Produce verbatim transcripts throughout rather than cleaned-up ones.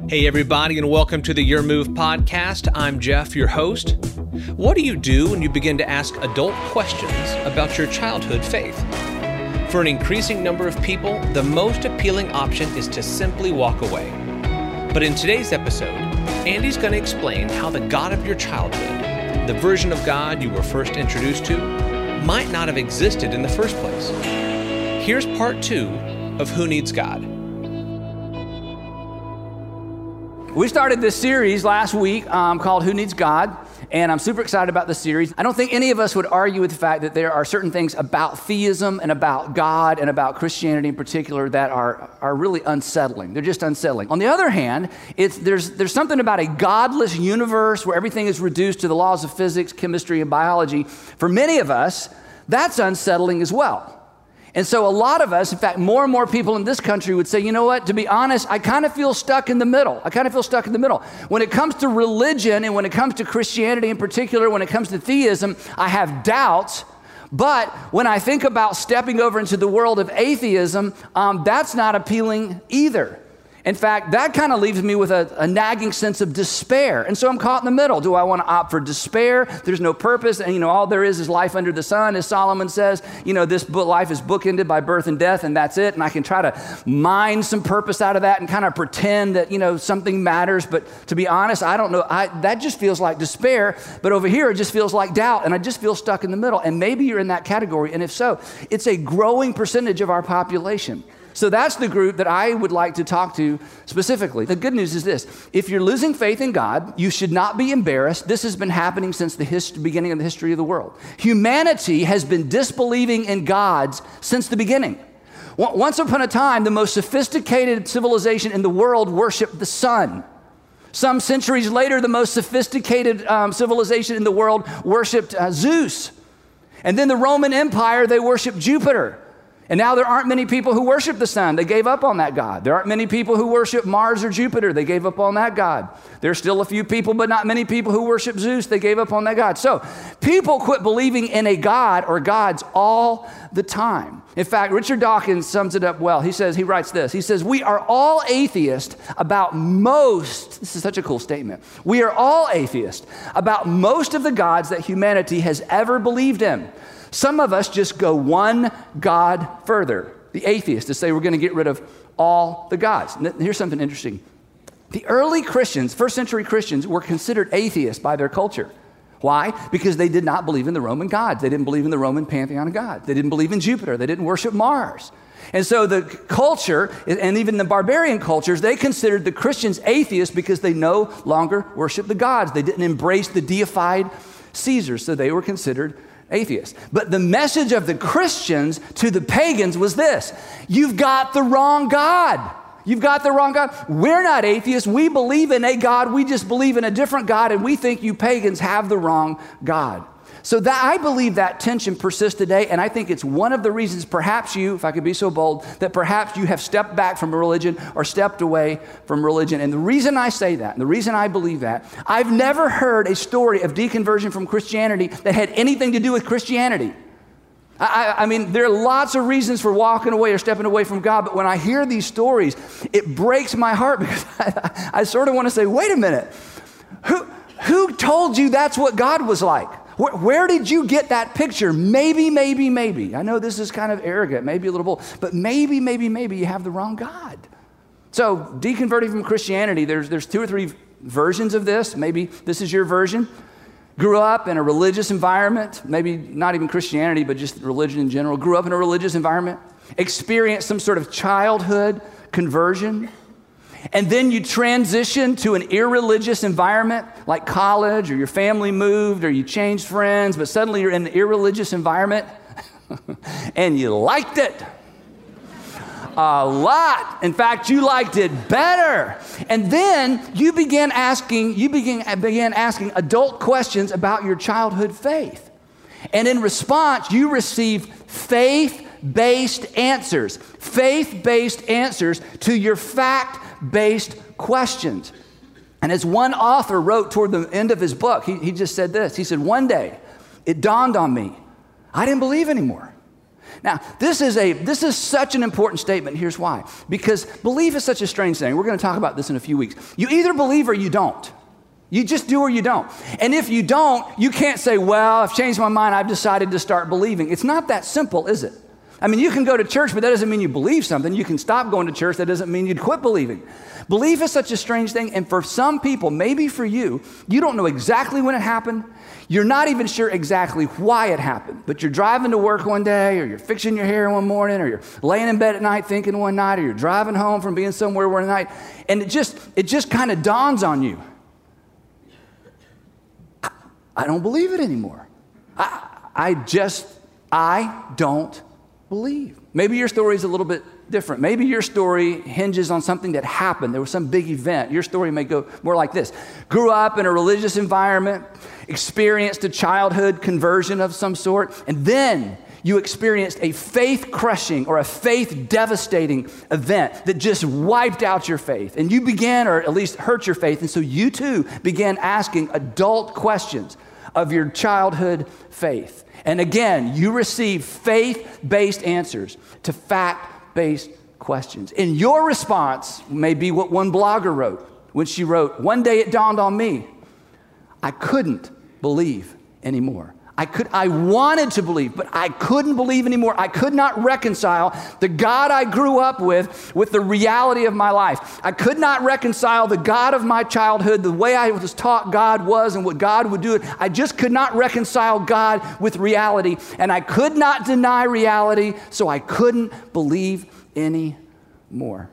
Hey everybody, and welcome to the Your Move podcast. I'm Jeff, your host. What do you do when you begin to ask adult questions about your childhood faith? For an increasing number of people, the most appealing option is to simply walk away. But in today's episode, Andy's going to explain how the God of your childhood, the version of God you were first introduced to, might not have existed in the first place. Here's part two of Who Needs God? We started this series last week um, called Who Needs God, and I'm super excited about this series. I don't think any of us would argue with the fact that there are certain things about theism and about God and about Christianity in particular that are, are really unsettling. They're just unsettling. On the other hand, it's, there's, there's something about a godless universe where everything is reduced to the laws of physics, chemistry, and biology. For many of us, that's unsettling as well. And so a lot of us, in fact, more and more people in this country would say, you know what, to be honest, I kind of feel stuck in the middle. I kind of feel stuck in the middle. When it comes to religion and when it comes to Christianity in particular, when it comes to theism, I have doubts. But when I think about stepping over into the world of atheism, um, that's not appealing either. In fact, that kind of leaves me with a, a nagging sense of despair. And so I'm caught in the middle. Do I want to opt for despair? There's no purpose. And, you know, all there is is life under the sun, as Solomon says. You know, this book, life is bookended by birth and death, and that's it. And I can try to mine some purpose out of that and kind of pretend that, you know, something matters. But to be honest, I don't know. I, that just feels like despair. But over here, it just feels like doubt. And I just feel stuck in the middle. And maybe you're in that category. And if so, it's a growing percentage of our population. So that's the group that I would like to talk to specifically. The good news is this. If you're losing faith in God, you should not be embarrassed. This has been happening since the hist- beginning of the history of the world. Humanity has been disbelieving in gods since the beginning. Once upon a time, the most sophisticated civilization in the world worshiped the sun. Some centuries later, the most sophisticated um, civilization in the world worshiped uh, Zeus. And then the Roman Empire, they worshiped Jupiter. And now there aren't many people who worship the sun. They gave up on that God. There aren't many people who worship Mars or Jupiter. They gave up on that God. There's still a few people, but not many people who worship Zeus. They gave up on that God. So people quit believing in a God or gods all the time. In fact, Richard Dawkins sums it up well. He says, he writes this. He says, we are all atheists about most, this is such a cool statement. We are all atheists about most of the gods that humanity has ever believed in. Some of us just go one God further, the atheists, to say we're going to get rid of all the gods. And here's something interesting. The early Christians, first century Christians, were considered atheists by their culture. Why? Because they did not believe in the Roman gods. They didn't believe in the Roman pantheon of gods. They didn't believe in Jupiter. They didn't worship Mars. And so the culture, and even the barbarian cultures, they considered the Christians atheists because they no longer worshiped the gods. They didn't embrace the deified Caesars, so they were considered atheists. But the message of the Christians to the pagans was this: you've got the wrong God. You've got the wrong God. We're not atheists. We believe in a God. We just believe in a different God, and we think you pagans have the wrong God. So that I believe that tension persists today, and I think it's one of the reasons perhaps you, if I could be so bold, that perhaps you have stepped back from religion or stepped away from religion. And the reason I say that, and the reason I believe that, I've never heard a story of deconversion from Christianity that had anything to do with Christianity. I, I mean, there are lots of reasons for walking away or stepping away from God, but when I hear these stories, it breaks my heart because I, I sort of want to say, wait a minute, who, who told you that's what God was like? Where, where did you get that picture? Maybe, maybe, maybe. I know this is kind of arrogant, maybe a little bold, but maybe, maybe, maybe you have the wrong God. So deconverting from Christianity, there's, there's two or three versions of this. Maybe this is your version. Grew up in a religious environment, maybe not even Christianity, but just religion in general. Grew up in a religious environment, experienced some sort of childhood conversion, and then you transition to an irreligious environment like college, or your family moved, or you changed friends, but suddenly you're in an irreligious environment and you liked it a lot. In fact, you liked it better. And then you began asking, you began, began asking adult questions about your childhood faith. And in response, you received faith-based answers, faith-based answers to your fact-based questions. And as one author wrote toward the end of his book, he, he just said this. He said, one day it dawned on me, I didn't believe anymore. Now, this is a this is such an important statement. Here's why. Because belief is such a strange thing. We're going to talk about this in a few weeks. You either believe or you don't. You just do or you don't. And if you don't, you can't say, well, I've changed my mind. I've decided to start believing. It's not that simple, is it? I mean, you can go to church, but that doesn't mean you believe something. You can stop going to church. That doesn't mean you'd quit believing. Belief is such a strange thing. And for some people, maybe for you, you don't know exactly when it happened. You're not even sure exactly why it happened. But you're driving to work one day, or you're fixing your hair one morning, or you're laying in bed at night thinking one night, or you're driving home from being somewhere one night, and it just it just kind of dawns on you. I, I don't believe it anymore. I, I just, I don't believe. Maybe your story is a little bit different. Maybe your story hinges on something that happened. There was some big event. Your story may go more like this. Grew up in a religious environment, experienced a childhood conversion of some sort, and then you experienced a faith-crushing or a faith-devastating event that just wiped out your faith. And you began, or at least hurt your faith, and so you too began asking adult questions of your childhood faith. And again, you receive faith-based answers to fact-based questions. And your response may be what one blogger wrote when she wrote, "One day it dawned on me, I couldn't believe anymore. I could, I wanted to believe, but I couldn't believe anymore. I could not reconcile the God I grew up with with the reality of my life. I could not reconcile the God of my childhood, the way I was taught God was and what God would do. I just could not reconcile God with reality, and I could not deny reality, so I couldn't believe anymore."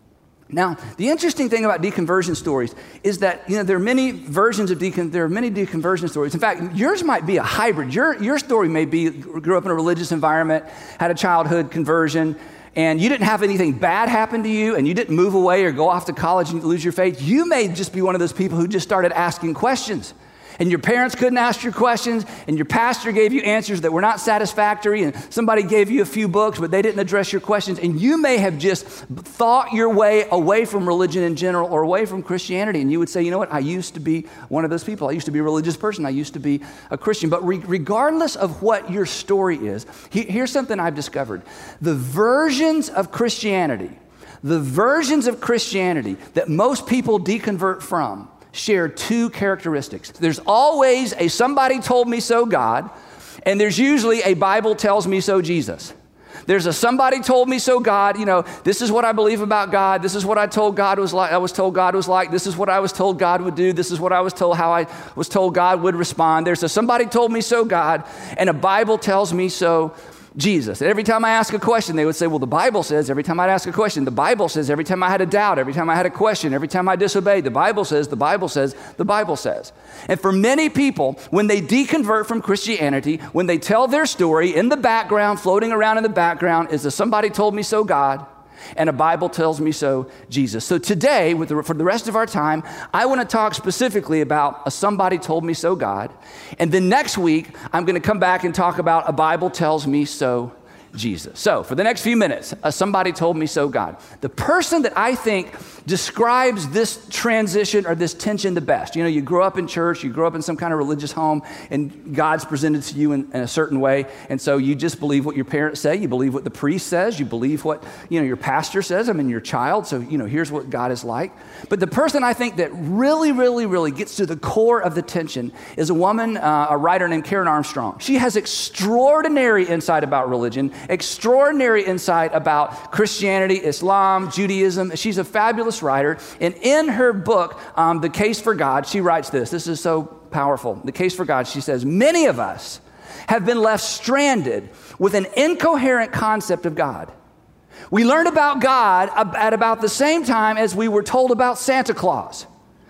Now, the interesting thing about deconversion stories is that, you know, there are many versions of decon, there are many deconversion stories. In fact, yours might be a hybrid. Your, your story may be, grew up in a religious environment, had a childhood conversion, and you didn't have anything bad happen to you, and you didn't move away or go off to college and lose your faith. You may just be one of those people who just started asking questions. And your parents couldn't ask your questions, and your pastor gave you answers that were not satisfactory, and somebody gave you a few books, but they didn't address your questions. And you may have just thought your way away from religion in general or away from Christianity. And you would say, you know what, I used to be one of those people. I used to be a religious person. I used to be a Christian. But re- regardless of what your story is, he- here's something I've discovered. The versions of Christianity, the versions of Christianity that most people deconvert from share two characteristics. There's always a somebody told me so God, and there's usually a Bible tells me so Jesus. There's a somebody told me so God, you know, this is what I believe about God. This is what I told God was like, I was told God was like. This is what I was told God would do. This is what I was told, how I was told God would respond. There's a somebody told me so God, and a Bible tells me so Jesus. And every time I ask a question, they would say, well, the Bible says, every time I'd ask a question, the Bible says, every time I had a doubt, every time I had a question, every time I disobeyed, the Bible says, the Bible says, the Bible says. And for many people, when they deconvert from Christianity, when they tell their story, in the background, floating around in the background, is a somebody told me so God, and a Bible tells me so Jesus. So today, with the, for the rest of our time, I want to talk specifically about a somebody told me so God. And then next week, I'm going to come back and talk about a Bible tells me so Jesus. So for the next few minutes, a somebody told me so God. The person that I think describes this transition or this tension the best. You know, you grow up in church, you grow up in some kind of religious home, and God's presented to you in, in a certain way, and so you just believe what your parents say, you believe what the priest says, you believe what, you know, your pastor says. I mean, your child, so, you know, here's what God is like. But the person I think that really, really, really gets to the core of the tension is a woman, uh, a writer named Karen Armstrong. She has extraordinary insight about religion, extraordinary insight about Christianity, Islam, Judaism. She's a fabulous writer, and in her book, um, The Case for God, she writes this. This is so powerful. The Case for God, she says, many of us have been left stranded with an incoherent concept of God. We learned about God at about the same time as we were told about Santa Claus.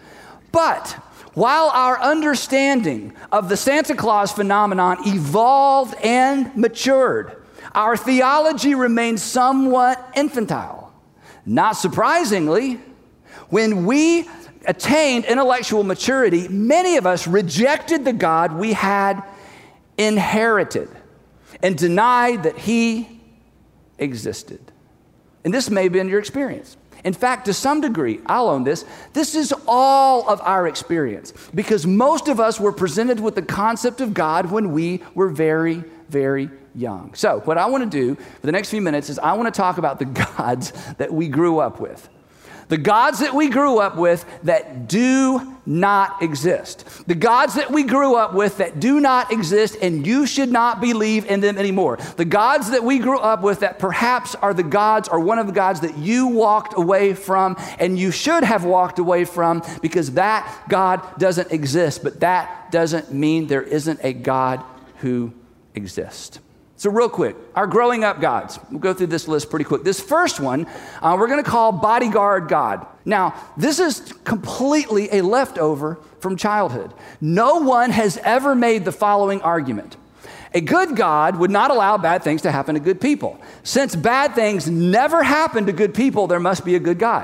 But while our understanding of the Santa Claus phenomenon evolved and matured, our theology remained somewhat infantile. Not surprisingly, when we attained intellectual maturity, many of us rejected the God we had inherited and denied that he existed. And this may have been your experience. In fact, to some degree, I'll own this, this is all of our experience, because most of us were presented with the concept of God when we were very, very young. So what I want to do for the next few minutes is I want to talk about the gods that we grew up with. The gods that we grew up with that do not exist. The gods that we grew up with that do not exist, and you should not believe in them anymore. The gods that we grew up with that perhaps are the gods or one of the gods that you walked away from and you should have walked away from because that God doesn't exist. But that doesn't mean there isn't a God who exists. So real quick, our growing up gods. We'll go through this list pretty quick. This first one, uh, we're going to call bodyguard God. Now, this is completely a leftover from childhood. No one has ever made the following argument. A good God would not allow bad things to happen to good people. Since bad things never happen to good people, there must be a good God.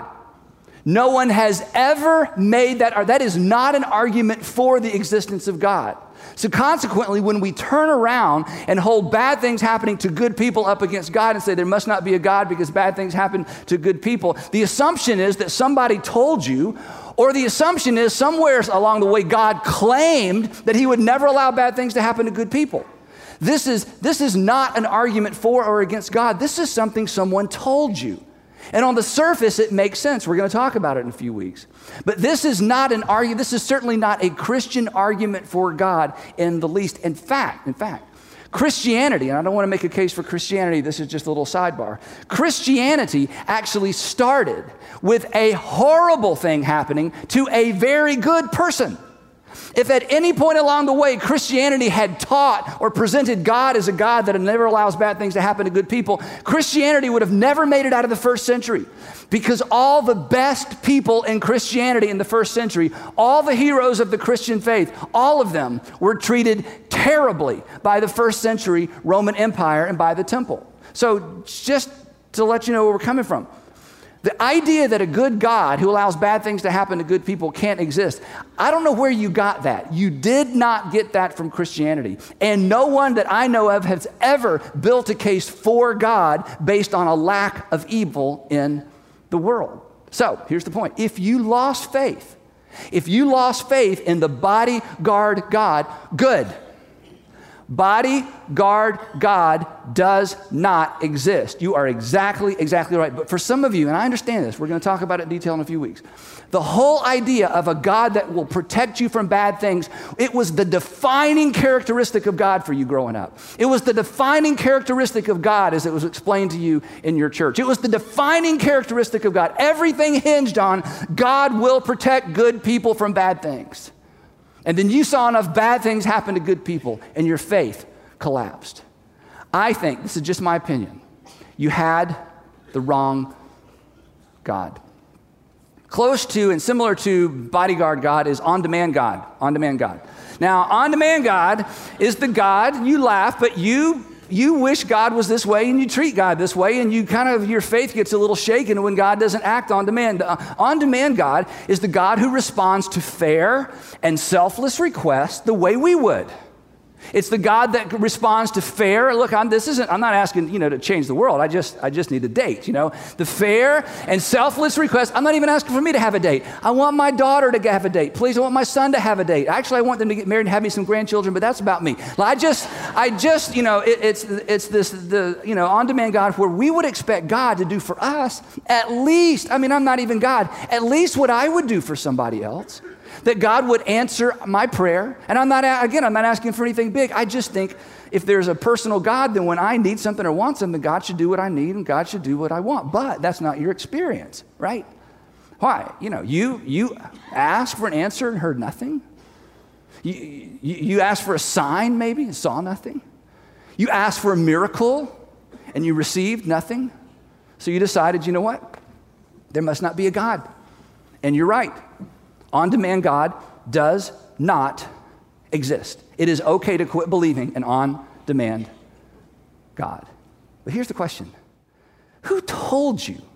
No one has ever made that, or that is not an argument for the existence of God. So consequently, when we turn around and hold bad things happening to good people up against God and say there must not be a God because bad things happen to good people, the assumption is that somebody told you, or the assumption is somewhere along the way God claimed that he would never allow bad things to happen to good people. This is, this is not an argument for or against God. This is something someone told you. And on the surface, it makes sense. We're going to talk about it in a few weeks. But this is not an argument. This is certainly not a Christian argument for God in the least. In fact, in fact, Christianity, and I don't want to make a case for Christianity, this is just a little sidebar. Christianity actually started with a horrible thing happening to a very good person. If at any point along the way Christianity had taught or presented God as a God that never allows bad things to happen to good people, Christianity would have never made it out of the first century because all the best people in Christianity in the first century, all the heroes of the Christian faith, all of them were treated terribly by the first century Roman Empire and by the temple. So just to let you know where we're coming from. The idea that a good God who allows bad things to happen to good people can't exist, I don't know where you got that. You did not get that from Christianity. And no one that I know of has ever built a case for God based on a lack of evil in the world. So here's the point. If you lost faith, if you lost faith in the bodyguard God, good. Bodyguard God does not exist. You are exactly, exactly right. But for some of you, and I understand this, we're going to talk about it in detail in a few weeks. The whole idea of a God that will protect you from bad things, it was the defining characteristic of God for you growing up. It was the defining characteristic of God as it was explained to you in your church. It was the defining characteristic of God. Everything hinged on God will protect good people from bad things. And then you saw enough bad things happen to good people, and your faith collapsed. I think, this is just my opinion, you had the wrong God. Close to and similar to bodyguard God is on-demand God. On-demand God. Now, on-demand God is the God, you laugh, but you you wish God was this way and you treat God this way, and you kind of, your faith gets a little shaken when God doesn't act on demand. Uh, on-demand God is the God who responds to fair and selfless requests the way we would. It's the God that responds to fair. Look, I'm, this isn't, I'm not asking, you know, to change the world. I just, I just need a date, you know. The fair and selfless request. I'm not even asking for me to have a date. I want my daughter to have a date. Please, I want my son to have a date. Actually, I want them to get married and have me some grandchildren, but that's about me. I just, I just, you know, it, it's, it's this, the, you know, on-demand God where we would expect God to do for us at least, I mean, I'm not even God, at least what I would do for somebody else. That God would answer my prayer. And I'm not, again, I'm not asking for anything big. I just think if there's a personal God, then when I need something or want something, God should do what I need and God should do what I want. But that's not your experience, right? Why? You know, you you asked for an answer and heard nothing. You, you, you asked for a sign maybe and saw nothing. You asked for a miracle and you received nothing. So you decided, you know what? There must not be a God. And you're right. On-demand God does not exist. It is okay to quit believing in on-demand God. But here's the question. Who told you?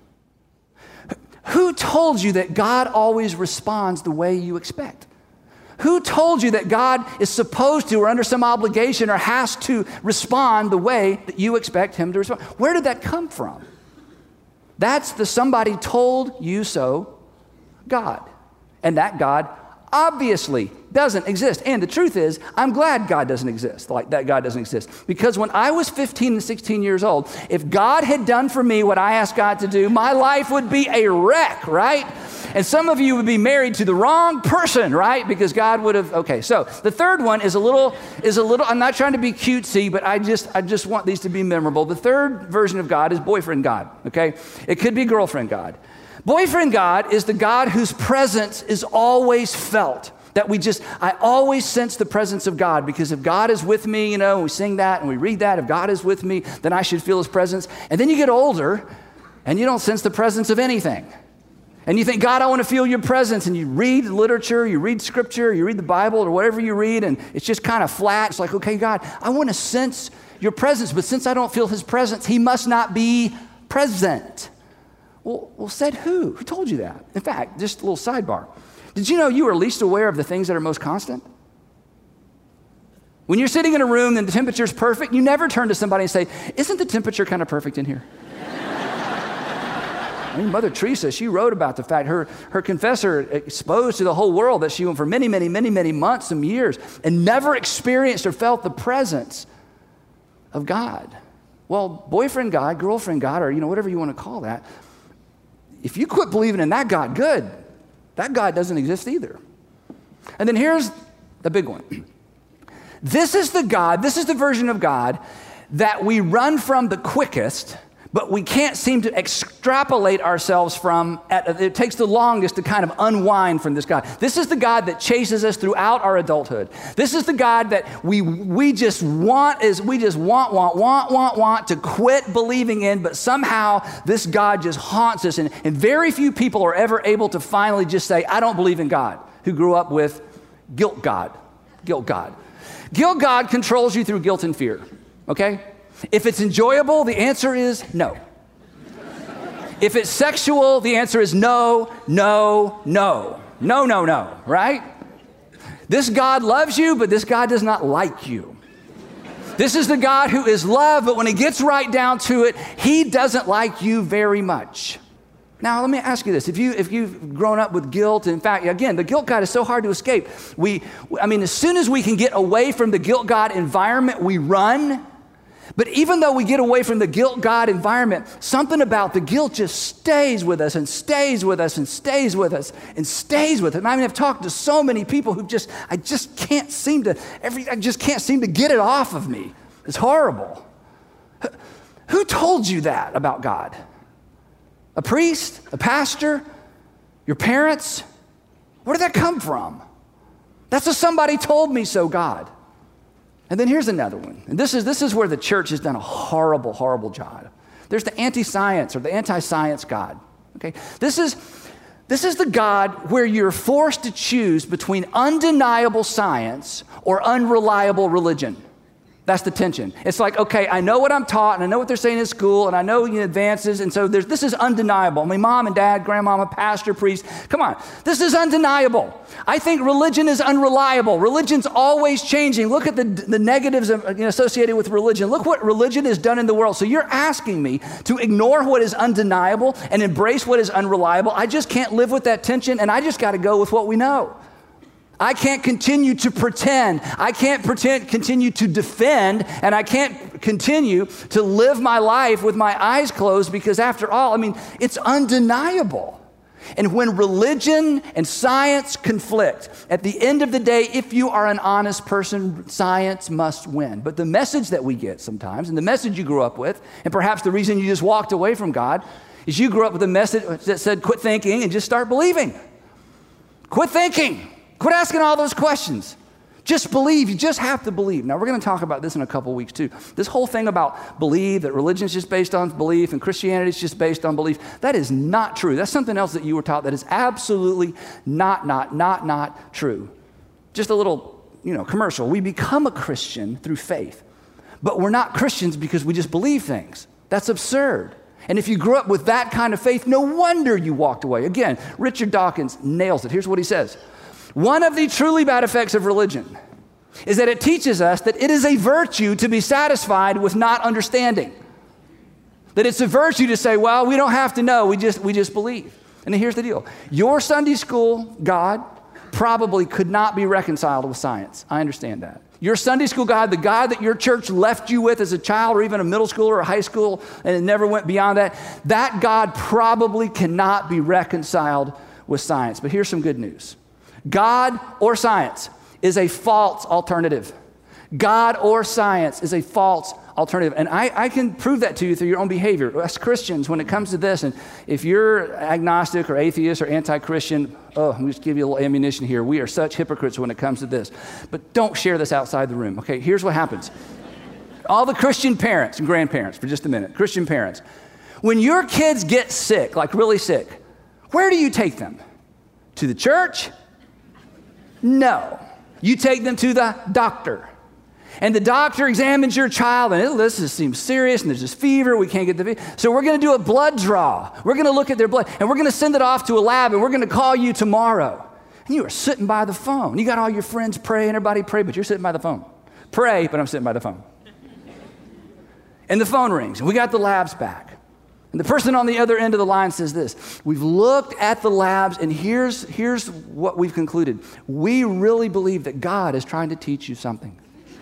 Who told you that God always responds the way you expect? Who told you that God is supposed to or under some obligation or has to respond the way that you expect him to respond? Where did that come from? That's the somebody told you so God. And that God obviously doesn't exist. And the truth is, I'm glad God doesn't exist, like that God doesn't exist. Because when I was fifteen and sixteen years old, if God had done for me what I asked God to do, my life would be a wreck, right? And some of you would be married to the wrong person, right? Because God would have, okay. So the third one is a little, is a little, I'm not trying to be cutesy, but I just, I just want these to be memorable. The third version of God is boyfriend God, okay? It could be girlfriend God. Boyfriend God is the God whose presence is always felt. That we just, I always sense the presence of God, because if God is with me, you know, and we sing that and we read that, if God is with me, then I should feel his presence. And then you get older and you don't sense the presence of anything. And you think, God, I want to feel your presence. And you read literature, you read scripture, you read the Bible or whatever you read, and it's just kind of flat. It's like, okay, God, I want to sense your presence, but since I don't feel his presence, he must not be present. Well, well, said who? Who told you that? In fact, just a little sidebar. Did you know you are least aware of the things that are most constant? When you're sitting in a room and the temperature's perfect, you never turn to somebody and say, isn't the temperature kind of perfect in here? I mean, Mother Teresa, she wrote about the fact her, her confessor exposed to the whole world that she went for many, many, many, many months, some years, and never experienced or felt the presence of God. Well, boyfriend God, girlfriend God, or you know, whatever you want to call that, if you quit believing in that God, good. That God doesn't exist either. And then here's the big one. This is the God, this is the version of God that we run from the quickest, but we can't seem to extrapolate ourselves from. At, it takes the longest to kind of unwind from this God. This is the God that chases us throughout our adulthood. This is the God that we we just want is we just want want want want want to quit believing in, but somehow this God just haunts us, and, and very few people are ever able to finally just say, I don't believe in God, who grew up with guilt God, guilt God. Guilt God controls you through guilt and fear, okay? If it's enjoyable, the answer is no. If it's sexual, the answer is no, no, no. No, no, no, right? This God loves you, but this God does not like you. This is the God who is love, but when it gets right down to it, he doesn't like you very much. Now, let me ask you this. If, you, if you've grown up with guilt, in fact, again, the guilt God is so hard to escape. We, I mean, as soon as we can get away from the guilt God environment, we run. But even though we get away from the guilt God environment, something about the guilt just stays with us and stays with us and stays with us and stays with us. And I mean, I've talked to so many people who just, I just can't seem to, every, I just can't seem to get it off of me. It's horrible. Who told you that about God? A priest? A pastor? Your parents? Where did that come from? That's a somebody told me so God. And then here's another one. And this is, this is where the church has done a horrible, horrible job. There's the anti-science or the anti-science God. Okay? This is, this is the God where you're forced to choose between undeniable science or unreliable religion. That's the tension. It's like, okay, I know what I'm taught, and I know what they're saying in school, and I know you know, advances, and so there's, this is undeniable. I mean, mom and dad, grandmama, pastor, priest, come on. This is undeniable. I think religion is unreliable. Religion's always changing. Look at the, the negatives of, you know, associated with religion. Look what religion has done in the world. So you're asking me to ignore what is undeniable and embrace what is unreliable. I just can't live with that tension, and I just got to go with what we know. I can't continue to pretend. I can't pretend, continue to defend, and I can't continue to live my life with my eyes closed because after all, I mean, it's undeniable. And when religion and science conflict, at the end of the day, if you are an honest person, science must win. But the message that we get sometimes, and the message you grew up with, and perhaps the reason you just walked away from God, is you grew up with a message that said, quit thinking and just start believing. Quit thinking. Quit asking all those questions. Just believe. You just have to believe. Now, we're going to talk about this in a couple weeks, too. This whole thing about believe, that religion is just based on belief and Christianity is just based on belief, that is not true. That's something else that you were taught that is absolutely not, not, not, not true. Just a little, you know, commercial. We become a Christian through faith, but we're not Christians because we just believe things. That's absurd. And if you grew up with that kind of faith, no wonder you walked away. Again, Richard Dawkins nails it. Here's what he says. One of the truly bad effects of religion is that it teaches us that it is a virtue to be satisfied with not understanding. That it's a virtue to say, well, we don't have to know, we just, we just believe. And here's the deal. Your Sunday school God, probably could not be reconciled with science. I understand that. Your Sunday school God, the God that your church left you with as a child or even a middle school or a high school, and it never went beyond that, that God probably cannot be reconciled with science. But here's some good news. God or science is a false alternative. God or science is a false alternative. And I, I can prove that to you through your own behavior. As Christians, when it comes to this, and if you're agnostic or atheist or anti-Christian, oh, let me just give you a little ammunition here. We are such hypocrites when it comes to this. But don't share this outside the room, okay? Here's what happens. All the Christian parents and grandparents, for just a minute, Christian parents, when your kids get sick, like really sick, where do you take them? To the church? No. You take them to the doctor. And the doctor examines your child, and it, this is, seems serious, and there's this fever, we can't get the fever. So we're going to do a blood draw. We're going to look at their blood, and we're going to send it off to a lab, and we're going to call you tomorrow. And you are sitting by the phone. You got all your friends pray, and everybody pray, but you're sitting by the phone. Pray, but I'm sitting by the phone. And the phone rings, and we got the labs back. And the person on the other end of the line says this: we've looked at the labs, and here's, here's what we've concluded. We really believe that God is trying to teach you something.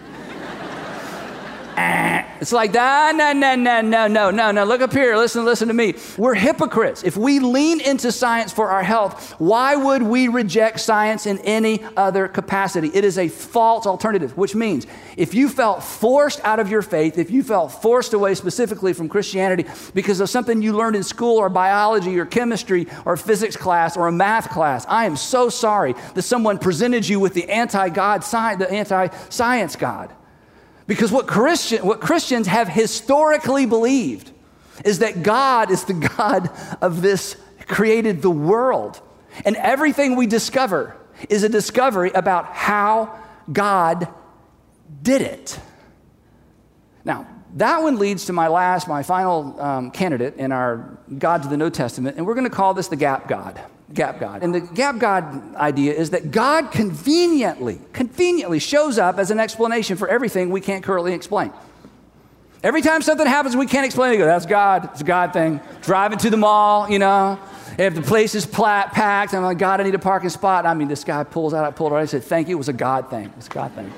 It's like, ah, no, no, no, no, no, no, no. Look up here. Listen, listen to me. We're hypocrites. If we lean into science for our health, why would we reject science in any other capacity? It is a false alternative, which means if you felt forced out of your faith, if you felt forced away specifically from Christianity because of something you learned in school or biology or chemistry or physics class or a math class, I am so sorry that someone presented you with the anti-God, the anti-science God. Because what, Christian, what Christians have historically believed is that God is the God of this, created the world. And everything we discover is a discovery about how God did it. Now, that one leads to my last, my final um, candidate in our God to the New Testament, and we're going to call this the gap God. Gap God. And the gap God idea is that God conveniently, conveniently shows up as an explanation for everything we can't currently explain. Every time something happens we can't explain, we go, that's God, it's a God thing. Driving to the mall, you know, if the place is plat- packed, I'm like, God, I need a parking spot. I mean, this guy pulls out, I pulled it out, I said, thank you, it was a God thing. It was a God thing.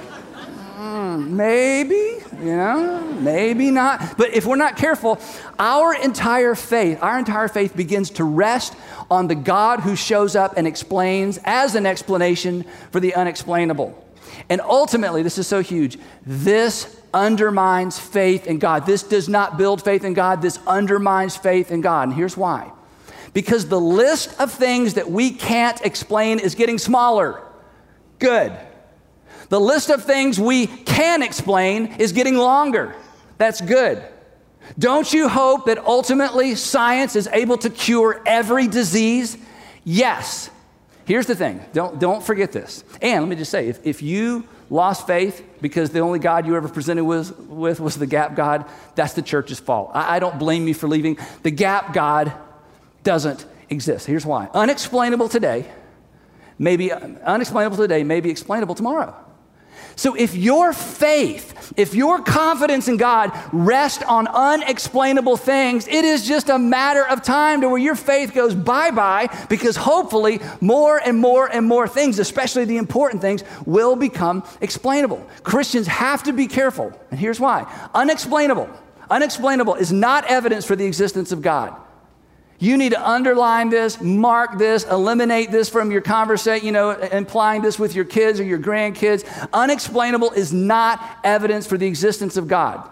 mm, maybe, you know, maybe not. But if we're not careful, our entire faith, our entire faith begins to rest on the God who shows up and explains as an explanation for the unexplainable. And ultimately, this is so huge, this undermines faith in God. This does not build faith in God. This undermines faith in God. And here's why. Because the list of things that we can't explain is getting smaller. Good. The list of things we can explain is getting longer. That's good. Don't you hope that ultimately science is able to cure every disease? Yes. Here's the thing. Don't, don't forget this. And let me just say, if, if you lost faith because the only God you ever presented with, with was the gap God, that's the church's fault. I, I don't blame you for leaving. The gap God doesn't exist. Here's why. Unexplainable today, maybe unexplainable today, may be explainable tomorrow. So if your faith, if your confidence in God rests on unexplainable things, it is just a matter of time to where your faith goes bye-bye, because hopefully more and more and more things, especially the important things, will become explainable. Christians have to be careful, and here's why. Unexplainable, unexplainable is not evidence for the existence of God. You need to underline this, mark this, eliminate this from your conversation, you know, implying this with your kids or your grandkids. Unexplainable is not evidence for the existence of God.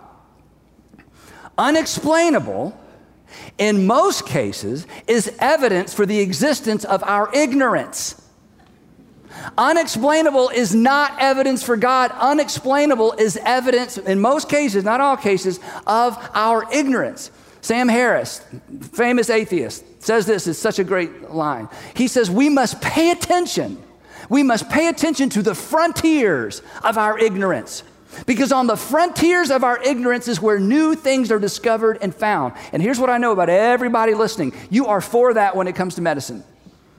Unexplainable, in most cases, is evidence for the existence of our ignorance. Unexplainable is not evidence for God. Unexplainable is evidence, in most cases, not all cases, of our ignorance. Sam Harris, famous atheist, says this, it's such a great line. He says, we must pay attention. We must pay attention to the frontiers of our ignorance. Because on the frontiers of our ignorance is where new things are discovered and found. And here's what I know about everybody listening. You are for that when it comes to medicine.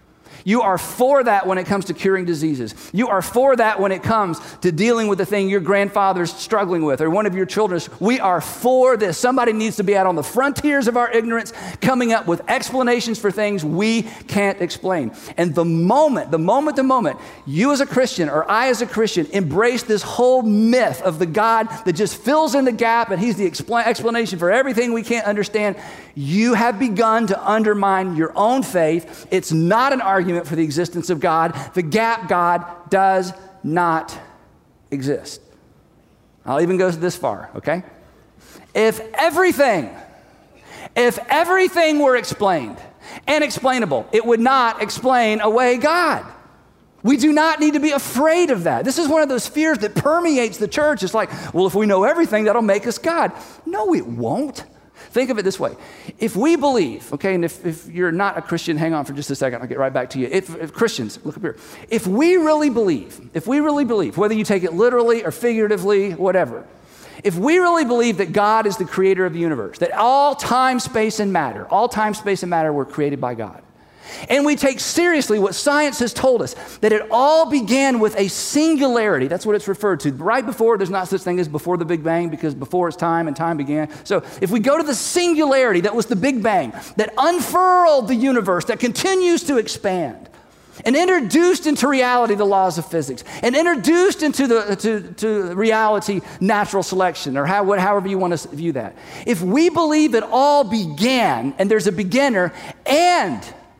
You are for that when it comes to curing diseases. You are for that when it comes to dealing with the thing your grandfather's struggling with or one of your children's. We are for this. Somebody needs to be out on the frontiers of our ignorance, coming up with explanations for things we can't explain. And the moment, the moment, the moment you as a Christian or I as a Christian embrace this whole myth of the God that just fills in the gap and he's the expl- explanation for everything we can't understand, you have begun to undermine your own faith. It's not an argument for the existence of God. The gap God does not exist. I'll even go this far, okay? If everything, if everything were explained and explainable, it would not explain away God. We do not need to be afraid of that. This is one of those fears that permeates the church. It's like, well, if we know everything, that'll make us God. No, it won't. Think of it this way. If we believe, okay, and if, if you're not a Christian, hang on for just a second. I'll get right back to you. If, if Christians, look up here. If we really believe, if we really believe, whether you take it literally or figuratively, whatever, if we really believe that God is the creator of the universe, that all time, space, and matter, all time, space, and matter were created by God, and we take seriously what science has told us, that it all began with a singularity. That's what it's referred to. Right before, there's not such thing as before the Big Bang, because before is time and time began. So if we go to the singularity that was the Big Bang, that unfurled the universe, that continues to expand, and introduced into reality the laws of physics, and introduced into the to, to reality natural selection, or how, however you want to view that. If we believe it all began, and there's a beginner, and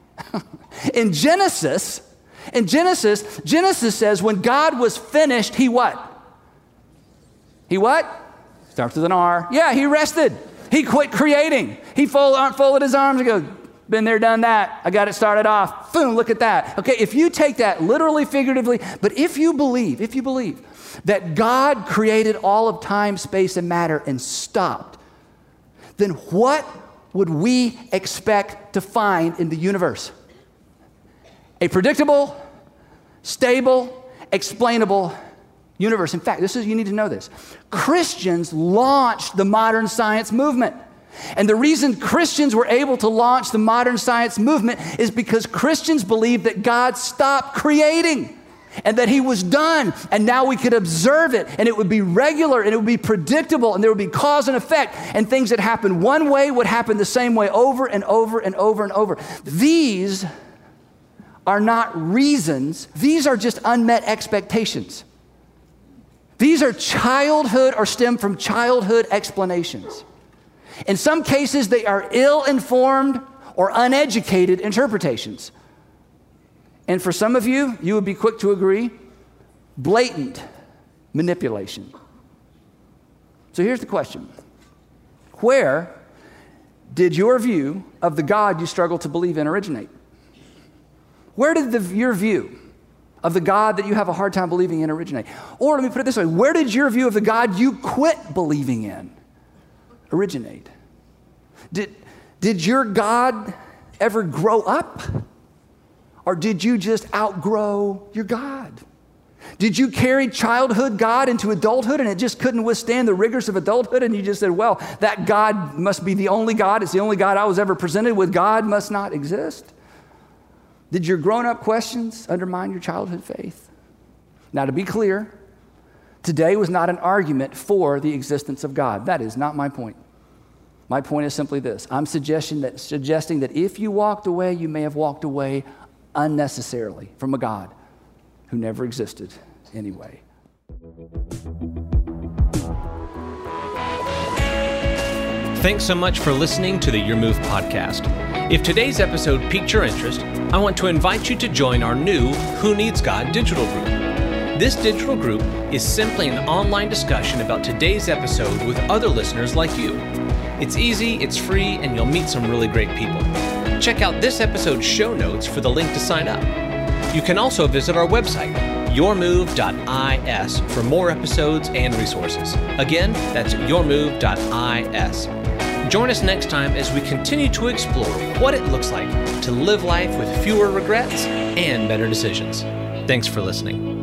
in Genesis, in Genesis, Genesis says when God was finished, he what? He what? Starts with an R. Yeah, he rested. He quit creating. He fold, folded his arms and goes, been there, done that. I got it started off. Boom, look at that. Okay, if you take that literally, figuratively, but if you believe, if you believe that God created all of time, space, and matter and stopped, then what would we expect to find in the universe? A predictable, stable, explainable universe. In fact, this is, you need to know this. Christians launched the modern science movement. And the reason Christians were able to launch the modern science movement is because Christians believed that God stopped creating and that he was done, and now we could observe it, and it would be regular, and it would be predictable, and there would be cause and effect, and things that happened one way would happen the same way over and over and over and over. These are not reasons. These are just unmet expectations. These are childhood or stem from childhood explanations. In some cases, they are ill-informed or uneducated interpretations. And for some of you, you would be quick to agree, blatant manipulation. So here's the question. Where did your view of the God you struggle to believe in originate? Where did the, your view of the God that you have a hard time believing in originate? Or let me put it this way, where did your view of the God you quit believing in originate? Did, did your God ever grow up? Or did you just outgrow your God? Did you carry childhood God into adulthood and it just couldn't withstand the rigors of adulthood and you just said, well, that God must be the only God. It's the only God I was ever presented with. God must not exist. Did your grown-up questions undermine your childhood faith? Now, to be clear, today was not an argument for the existence of God. That is not my point. My point is simply this. I'm suggesting that, suggesting that if you walked away, you may have walked away unnecessarily from a God who never existed anyway. Thanks so much for listening to the Your Move podcast. If today's episode piqued your interest, I want to invite you to join our new Who Needs God digital group. This digital group is simply an online discussion about today's episode with other listeners like you. It's easy, it's free, and you'll meet some really great people. Check out this episode's show notes for the link to sign up. You can also visit our website, your move dot is, for more episodes and resources. Again, that's your move dot is. Join us next time as we continue to explore what it looks like to live life with fewer regrets and better decisions. Thanks for listening.